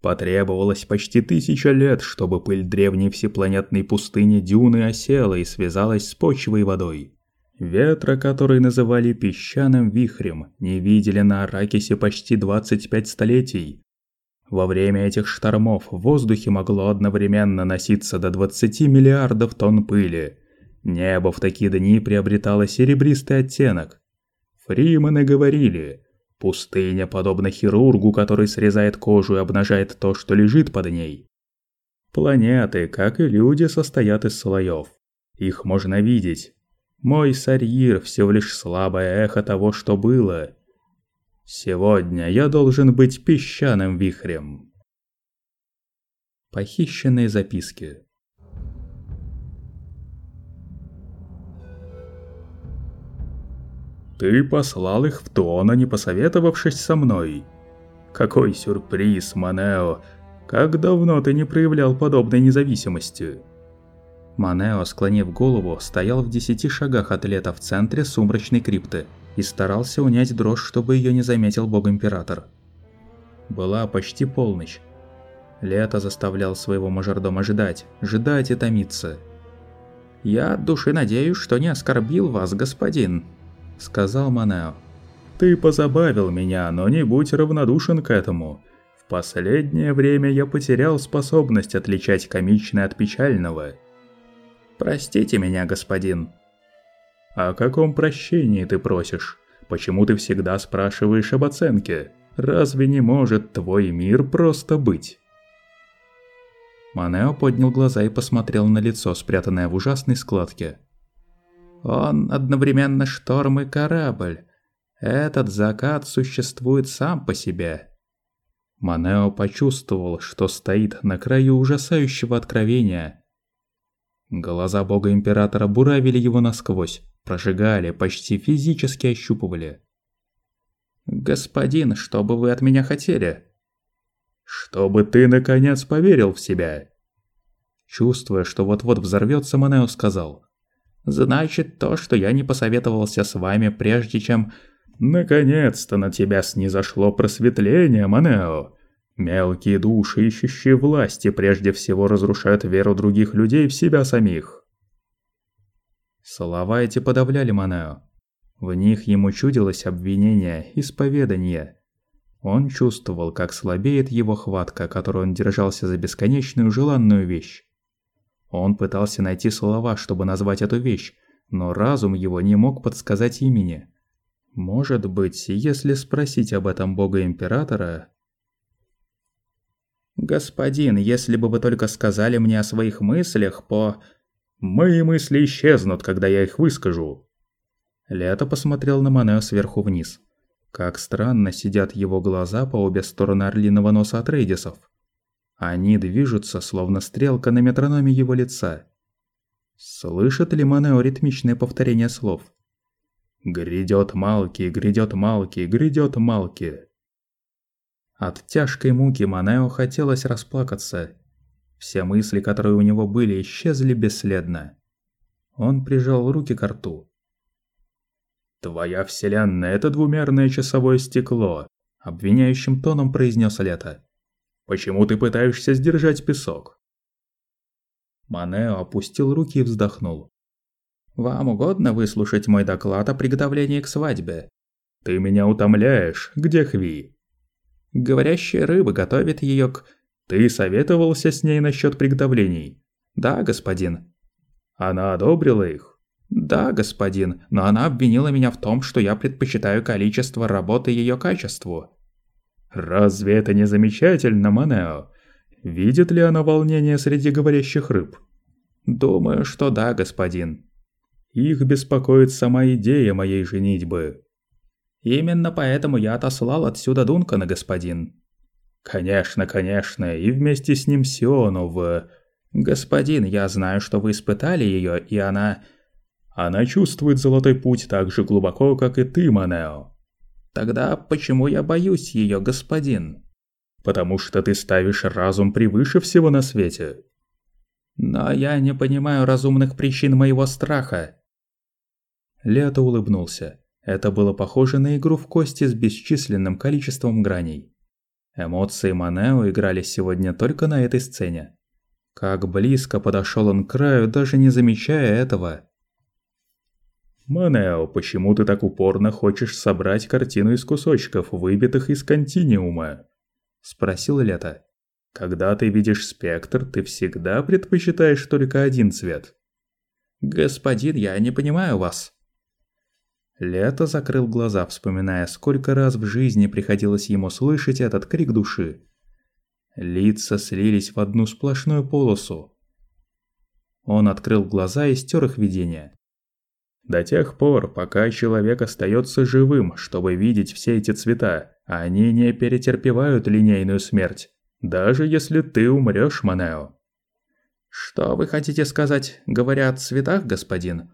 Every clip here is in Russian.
Потребовалось почти 1000 лет, чтобы пыль древней всепланетной пустыни дюны осела и связалась с почвой и водой. Ветра, который называли песчаным вихрем, не видели на Аракисе почти 25 столетий. Во время этих штормов в воздухе могло одновременно носиться до 20 миллиардов тонн пыли. Небо в такие дни приобретало серебристый оттенок. Фримены говорили: пустыня подобна хирургу, который срезает кожу и обнажает то, что лежит под ней. Планеты, как и люди, состоят из слоев. Их можно видеть. Мой Сарьир всего лишь слабое эхо того, что было. Сегодня я должен быть песчаным вихрем. Похищенные записки. Ты послал их в Туона, не посоветовавшись со мной. Какой сюрприз, Манео! Как давно ты не проявлял подобной независимости? Манео, склонив голову, стоял в 10 шагах от Лета в центре сумрачной крипты и старался унять дрожь, чтобы ее не заметил бог-император. Была почти полночь. Лето заставлял своего мажордома ждать и томиться. «Я от души надеюсь, что не оскорбил вас, господин», — сказал Манео. «Ты позабавил меня, но не будь равнодушен к этому. В последнее время я потерял способность отличать комичное от печального». «Простите меня, господин». «О каком прощении ты просишь? Почему ты всегда спрашиваешь об оценке? Разве не может твой мир просто быть?» Манео поднял глаза и посмотрел на лицо, спрятанное в ужасной складке. «Он одновременно шторм и корабль. Этот закат существует сам по себе». Манео почувствовал, что стоит на краю ужасающего откровения. Глаза бога-императора буравили его насквозь, прожигали, почти физически ощупывали. «Господин, что бы вы от меня хотели?» «Чтобы ты, наконец, поверил в себя». Чувствуя, что вот-вот взорвется, Манео сказал: «Значит, то, что я не посоветовался с вами, прежде чем...» «Наконец-то на тебя снизошло просветление, Манео. Мелкие души, ищущие власти, прежде всего разрушают веру других людей в себя самих». Слова эти подавляли Манео. В них ему чудилось обвинение, исповедание. Он чувствовал, как слабеет его хватка, которой он держался за бесконечную желанную вещь. Он пытался найти слова, чтобы назвать эту вещь, но разум его не мог подсказать имени. Может быть, если спросить об этом бога-императора... «Господин, если бы вы только сказали мне о своих мыслях по...» «Мои мысли исчезнут, когда я их выскажу». Лето посмотрел на Манео сверху вниз. Как странно сидят его глаза по обе стороны орлиного носа Атрейдисов. Они движутся, словно стрелка на метрономе его лица. Слышит ли Манео ритмичное повторение слов? «Грядет Малки, грядет Малки, грядет Малки». От тяжкой муки Манео хотелось расплакаться. Все мысли, которые у него были, исчезли бесследно. Он прижал руки к рту. «Твоя вселенная — это двумерное часовое стекло», — обвиняющим тоном произнес Лето. «Почему ты пытаешься сдержать песок?» Манео опустил руки и вздохнул. «Вам угодно выслушать мой доклад о приготовлении к свадьбе?» «Ты меня утомляешь. Где Хви?» «Говорящая рыба готовит ее к...» «Ты советовался с ней насчет приготовлений?» «Да, господин». «Она одобрила их?» «Да, господин, но она обвинила меня в том, что я предпочитаю количество работы ее качеству». «Разве это не замечательно, Манео? Видит ли она волнение среди говорящих рыб?» «Думаю, что да, господин». «Их беспокоит сама идея моей женитьбы». «Именно поэтому я отослал отсюда Дункана, господин». «Конечно, конечно, и вместе с ним Сиону в...» «Господин, я знаю, что вы испытали ее, и она...» «Она чувствует золотой путь так же глубоко, как и ты, Манео». «Тогда почему я боюсь ее, господин?» «Потому что ты ставишь разум превыше всего на свете». «Но я не понимаю разумных причин моего страха». Лето улыбнулся. Это было похоже на игру в кости с бесчисленным количеством граней. Эмоции Манео играли сегодня только на этой сцене. Как близко подошел он к краю, даже не замечая этого. «Манео, почему ты так упорно хочешь собрать картину из кусочков, выбитых из континиума?» – спросил Лето. «Когда ты видишь спектр, ты всегда предпочитаешь только один цвет». «Господин, я не понимаю вас». Лето закрыл глаза, вспоминая, сколько раз в жизни приходилось ему слышать этот крик души. Лица слились в одну сплошную полосу. Он открыл глаза и стер их видение. До тех пор, пока человек остается живым, чтобы видеть все эти цвета, они не перетерпевают линейную смерть, даже если ты умрешь, Манео. Что вы хотите сказать, говоря о цветах, господин?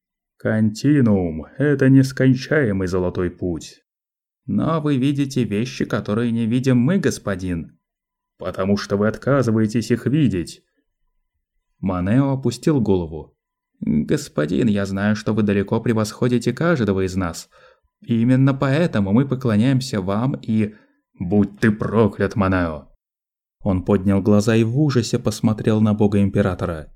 Континуум – это нескончаемый золотой путь. Но вы видите вещи, которые не видим мы, господин. Потому что вы отказываетесь их видеть. Манео опустил голову. «Господин, я знаю, что вы далеко превосходите каждого из нас. Именно поэтому мы поклоняемся вам и...» «Будь ты проклят, Манео!» Он поднял глаза и в ужасе посмотрел на бога императора.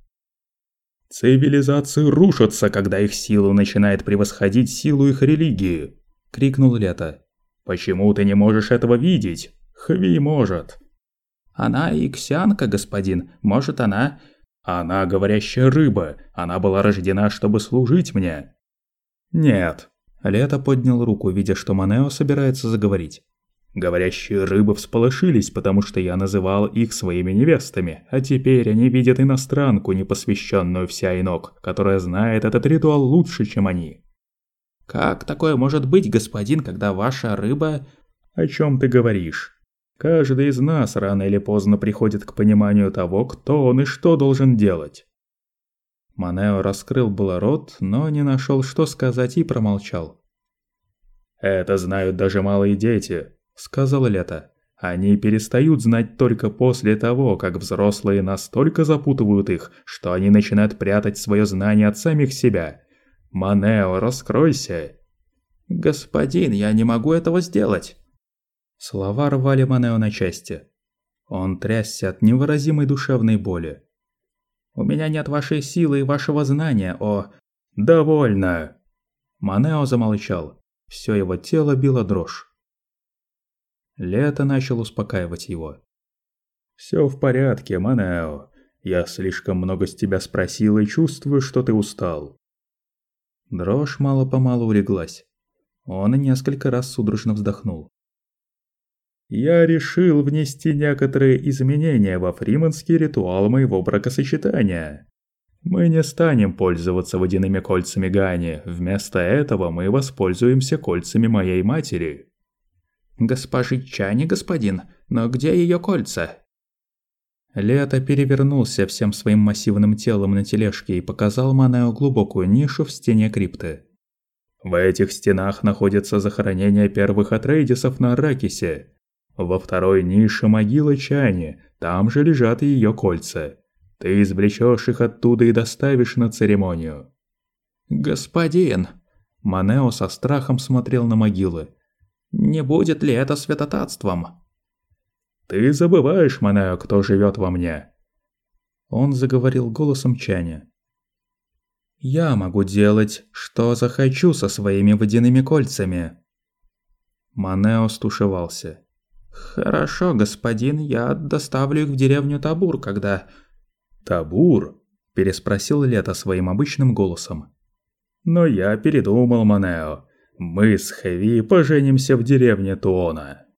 «Цивилизации рушатся, когда их сила начинает превосходить силу их религии!» – крикнул Лето. «Почему ты не можешь этого видеть? Хви может!» «Она иксианка, господин. Может, она...» «Она говорящая рыба. Она была рождена, чтобы служить мне». «Нет». Лето поднял руку, видя, что Манео собирается заговорить. «Говорящие рыбы всполошились, потому что я называл их своими невестами, а теперь они видят иностранку, непосвященную в Сяйнок, которая знает этот ритуал лучше, чем они». «Как такое может быть, господин, когда ваша рыба...» «О чем ты говоришь? Каждый из нас рано или поздно приходит к пониманию того, кто он и что должен делать». Манео раскрыл было рот, но не нашел, что сказать, и промолчал. «Это знают даже малые дети», – сказал Лето. «Они перестают знать только после того, как взрослые настолько запутывают их, что они начинают прятать свое знание от самих себя. Манео, раскройся!» «Господин, я не могу этого сделать!» Слова рвали Манео на части. Он трясся от невыразимой душевной боли. «У меня нет вашей силы и вашего знания, о...» «Довольно!» Манео замолчал. Все его тело било дрожь. Лето начал успокаивать его. «Все в порядке, Манео. Я слишком много с тебя спросил и чувствую, что ты устал». Дрожь мало-помалу улеглась. Он несколько раз судорожно вздохнул. «Я решил внести некоторые изменения во фриманский ритуал моего бракосочетания. Мы не станем пользоваться водяными кольцами Гани, вместо этого мы воспользуемся кольцами моей матери». «Госпожи Чани, господин, но где ее кольца?» Лето перевернулся всем своим массивным телом на тележке и показал Манео глубокую нишу в стене крипты. «В этих стенах находится захоронение первых Атрейдисов на Арракисе. Во второй нише могила Чани, там же лежат ее кольца. Ты извлечешь их оттуда и доставишь на церемонию». «Господин!» Манео со страхом смотрел на могилы. «Не будет ли это святотатством?» «Ты забываешь, Манео, кто живет во мне». Он заговорил голосом Чани. «Я могу делать, что захочу со своими водяными кольцами». Манео стушевался. «Хорошо, господин, я доставлю их в деревню Табур, когда...» «Табур?» – переспросил Лето своим обычным голосом. «Но я передумал, Манео. Мы с Хэви поженимся в деревне Туона».